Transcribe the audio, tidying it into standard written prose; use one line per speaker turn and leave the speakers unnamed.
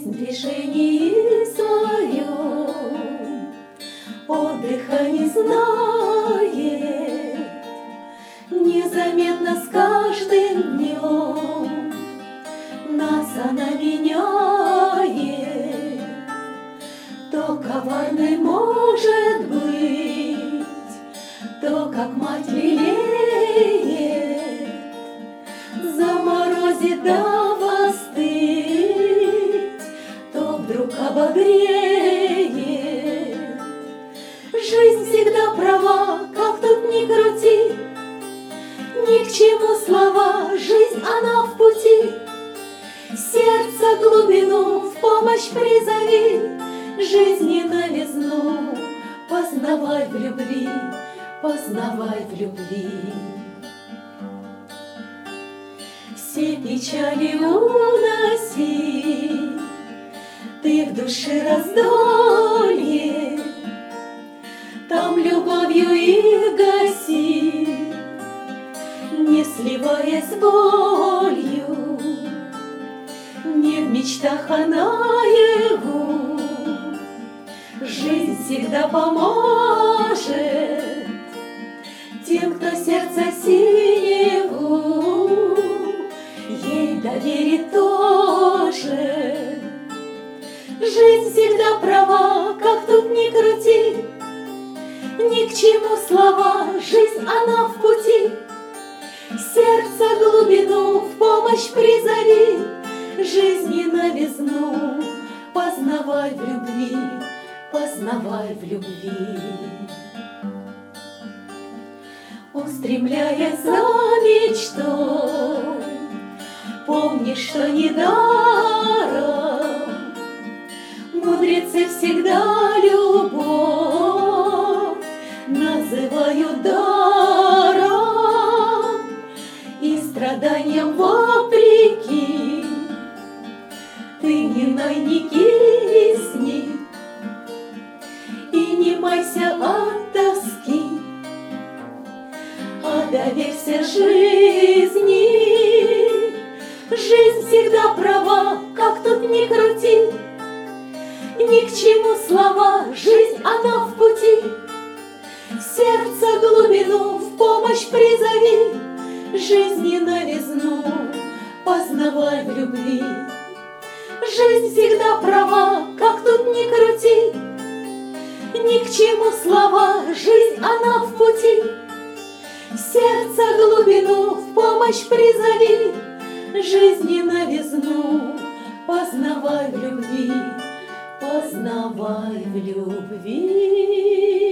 Жизнь в движении своем отдыха не знает, незаметно с каждым днем нас она меняет. То коварной может быть, то как мать лелеет, заморозит да остыть, то вдруг обогреет. Жизнь всегда права, как тут ни крути, ни к чему слова, жизнь она в пути. Сердце глубину в помощь призови, жизни новизну познавай в любви, познавай в любви. Все печали уноси, ты в душе раздолье, там любовью их гаси, не сливаясь с болью, не в мечтах, а наяву. Жизнь всегда поможет тем, кто сердце синеву ей доверит тоже. Жизнь всегда права, как тут ни крути, ни к чему слова, жизнь она в пути. Сердце глубину в помощь призови, жизни новизну познавай в любви, познавай в любви. Устремляясь за мечтой, помни, что недаром мудрецы всегда любовь называют даром, и страданиям вопреки ты не ной, не кисни и не майся от тоски, а доверься жизни. Жизнь всегда права, как тут ни крути, ни к чему слова, жизнь она в пути. Сердце глубину в помощь призови, жизни новизну познавай в любви. Жизнь всегда права, как тут ни крути, ни к чему слова, жизнь она в пути. Сердце глубину в помощь призови, жизни новизну познавай в любви, познавай в любви.